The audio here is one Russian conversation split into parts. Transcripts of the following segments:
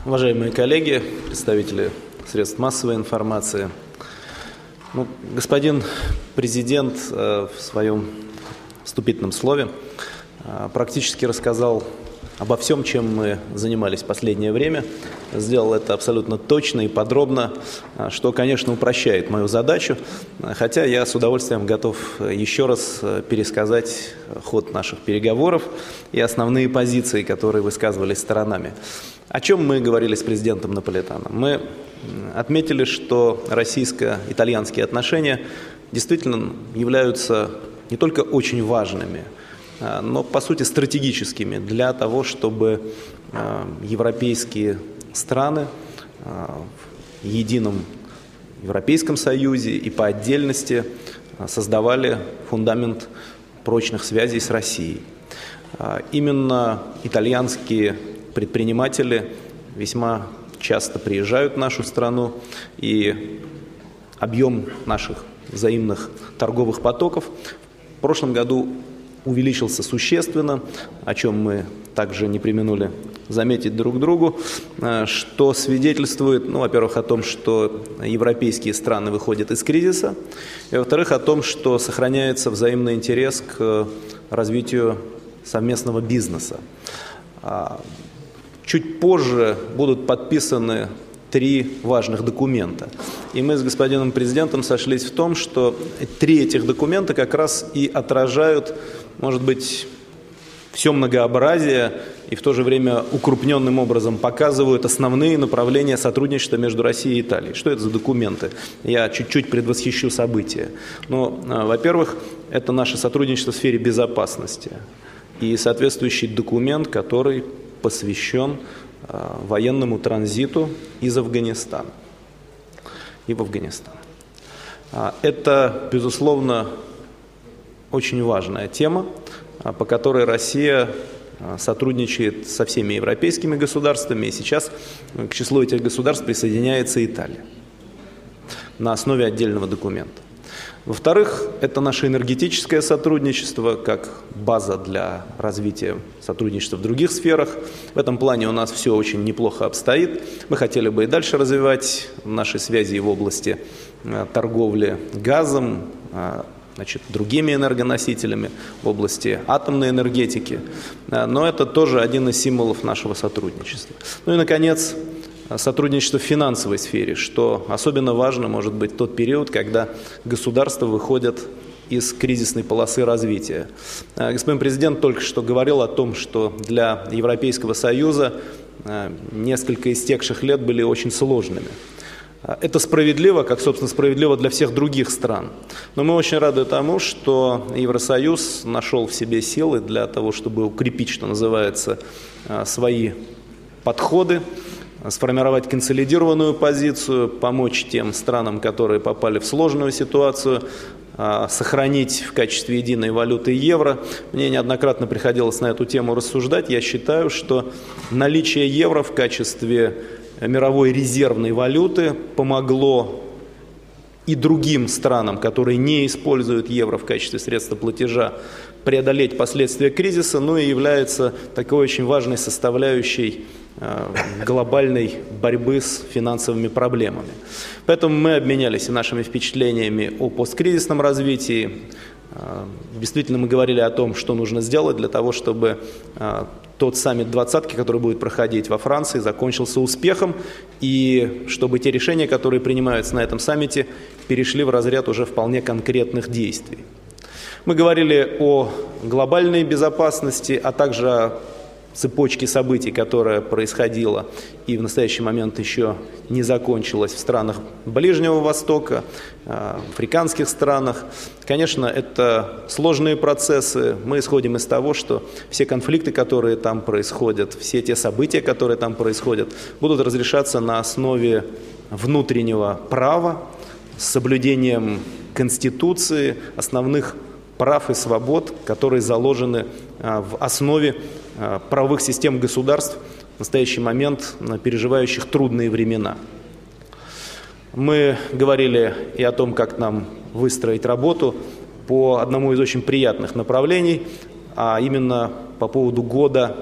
Уважаемые коллеги, представители средств массовой информации, господин президент в своем вступительном слове практически рассказал обо всем, чем мы занимались в последнее время. Сделал это абсолютно точно и подробно, что, конечно, упрощает мою задачу, хотя я с удовольствием готов еще раз пересказать ход наших переговоров и основные позиции, которые высказывались сторонами. О чем мы говорили с президентом Наполитано? Мы отметили, что российско-итальянские отношения действительно являются не только очень важными, но, по сути, стратегическими для того, чтобы европейские страны в едином Европейском Союзе и по отдельности создавали фундамент прочных связей с Россией. Именно итальянские предприниматели весьма часто приезжают в нашу страну, и объем наших взаимных торговых потоков в прошлом году увеличился существенно, о чем мы также не преминули заметить друг другу, что свидетельствует, во-первых, о том, что европейские страны выходят из кризиса, и, во-вторых, о том, что сохраняется взаимный интерес к развитию совместного бизнеса. Чуть позже будут подписаны 3 важных документа. И мы с господином президентом сошлись в том, что 3 этих документа как раз и отражают, может быть, все многообразие и в то же время укрупненным образом показывают основные направления сотрудничества между Россией и Италией. Что это за документы? Я чуть-чуть предвосхищу события. Во-первых, это наше сотрудничество в сфере безопасности и соответствующий документ, который посвящен военному транзиту из Афганистана и в Афганистан. Это, безусловно, очень важная тема, по которой Россия сотрудничает со всеми европейскими государствами, и сейчас к числу этих государств присоединяется Италия на основе отдельного документа. Во-вторых, это наше энергетическое сотрудничество как база для развития сотрудничества в других сферах. В этом плане у нас все очень неплохо обстоит. Мы хотели бы и дальше развивать наши связи в области торговли газом, другими энергоносителями, в области атомной энергетики. Но это тоже один из символов нашего сотрудничества. И, наконец, сотрудничество в финансовой сфере, что особенно важно может быть в тот период, когда государства выходят из кризисной полосы развития. Господин президент только что говорил о том, что для Европейского Союза несколько истекших лет были очень сложными. Это справедливо, как, собственно, справедливо для всех других стран. Но мы очень рады тому, что Евросоюз нашел в себе силы для того, чтобы укрепить, что называется, свои подходы, сформировать консолидированную позицию, помочь тем странам, которые попали в сложную ситуацию, сохранить в качестве единой валюты евро. Мне неоднократно приходилось на эту тему рассуждать. Я считаю, что наличие евро в качестве мировой резервной валюты помогло и другим странам, которые не используют евро в качестве средства платежа, преодолеть последствия кризиса, и является такой очень важной составляющей глобальной борьбы с финансовыми проблемами. Поэтому мы обменялись нашими впечатлениями о посткризисном развитии. Действительно, мы говорили о том, что нужно сделать для того, чтобы тот саммит двадцатки, который будет проходить во Франции, закончился успехом, и чтобы те решения, которые принимаются на этом саммите, перешли в разряд уже вполне конкретных действий. Мы говорили о глобальной безопасности, а также о цепочке событий, которая происходила и в настоящий момент еще не закончилась в странах Ближнего Востока, в африканских странах. Конечно, это сложные процессы. Мы исходим из того, что все конфликты, которые там происходят, все те события, которые там происходят, будут разрешаться на основе внутреннего права, с соблюдением Конституции, основных прав и свобод, которые заложены в основе правовых систем государств в настоящий момент, переживающих трудные времена. Мы говорили и о том, как нам выстроить работу по одному из очень приятных направлений, а именно по поводу года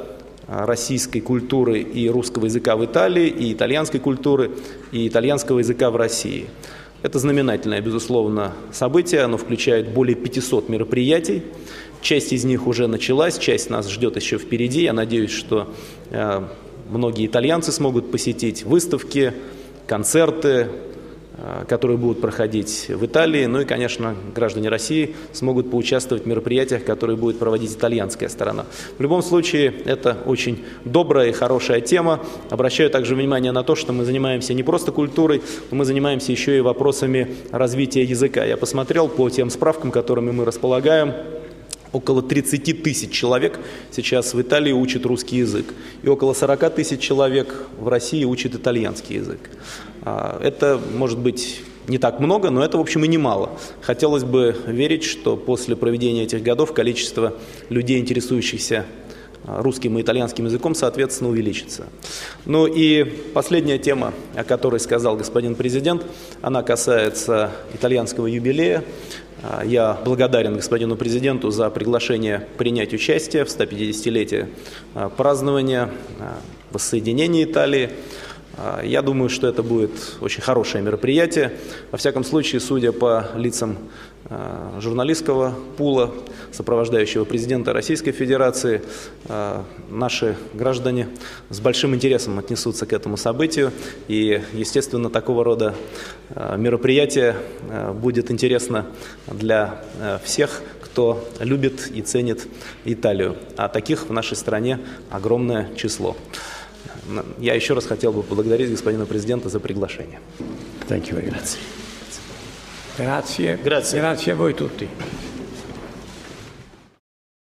российской культуры и русского языка в Италии, и итальянской культуры, и итальянского языка в России. Это знаменательное, безусловно, событие, оно включает более 500 мероприятий, часть из них уже началась, часть нас ждет еще впереди. Я надеюсь, что многие итальянцы смогут посетить выставки, концерты, которые будут проходить в Италии. Ну и, конечно, граждане России смогут поучаствовать в мероприятиях, которые будет проводить итальянская сторона. В любом случае, это очень добрая и хорошая тема. Обращаю также внимание на то, что мы занимаемся не просто культурой, но мы занимаемся еще и вопросами развития языка. Я посмотрел по тем справкам, которыми мы располагаем. Около 30 тысяч человек сейчас в Италии учат русский язык, и около 40 тысяч человек в России учат итальянский язык. Это, может быть, не так много, но это, в общем, и немало. Хотелось бы верить, что после проведения этих годов количество людей, интересующихся русским и итальянским языком, соответственно, увеличится. Ну и последняя тема, о которой сказал господин президент, она касается итальянского юбилея. Я благодарен господину президенту за приглашение принять участие в 150-летие празднования воссоединения Италии. Я думаю, что это будет очень хорошее мероприятие. Во всяком случае, судя по лицам журналистского пула, сопровождающего президента Российской Федерации, наши граждане с большим интересом отнесутся к этому событию. И, естественно, такого рода мероприятие будет интересно для всех, кто любит и ценит Италию. А таких в нашей стране огромное число. Я еще раз хотел бы поблагодарить господина президента за приглашение. Grazie a voi tutti.